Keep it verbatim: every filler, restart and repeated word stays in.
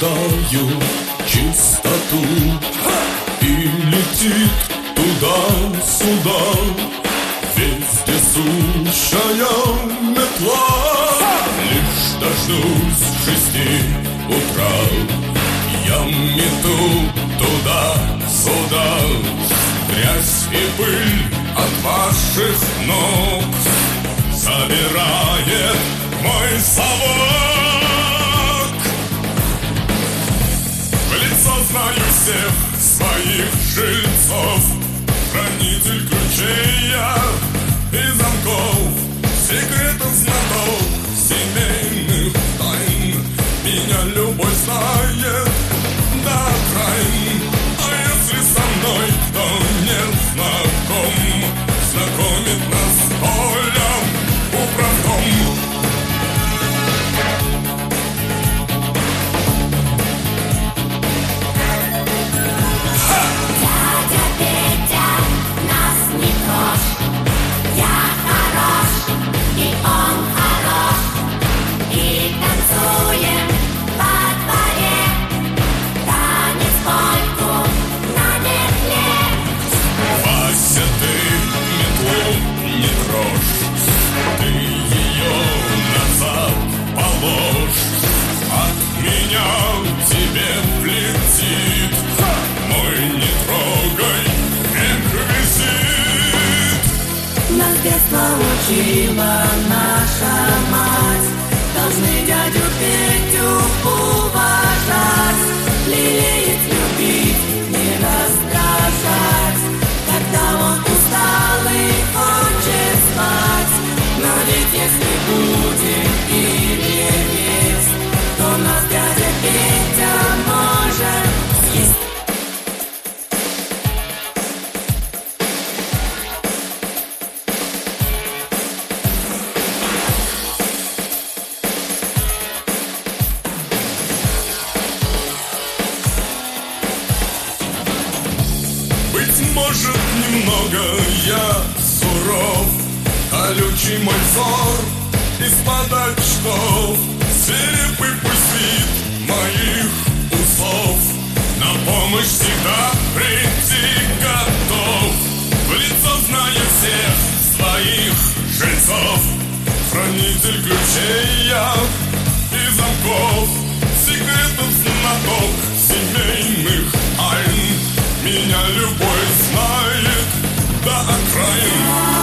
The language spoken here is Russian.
обретаю чистоту и летит туда-сюда везде сущая метла. Лишь дождусь шести утра, я мету туда-сюда грязь и пыль от ваших ног собирает мой совок. В лицо знаю всех своих жильцов, хранитель ключей я и замков, секретов знаток, семейных тайн. Меня любовь знает до окраин. А если со мной кто не знаком, знакомит нас полем управдом. Научила наша мать, должны дядю Петю уважать, лелеять, любить, не раздражать, когда он устал и хочет спать. Но ведь если будем и реветь, то нас дядя Петя может съесть. Может, немного я суров, колючий мой взор из-под очков, свирепый пусть вид моих усов, на помощь всегда прийти готов. В лицо знаю всех своих жильцов, хранитель ключей я и замков, секретов знаток, семейных тайн. Меня любовь знает до окраин.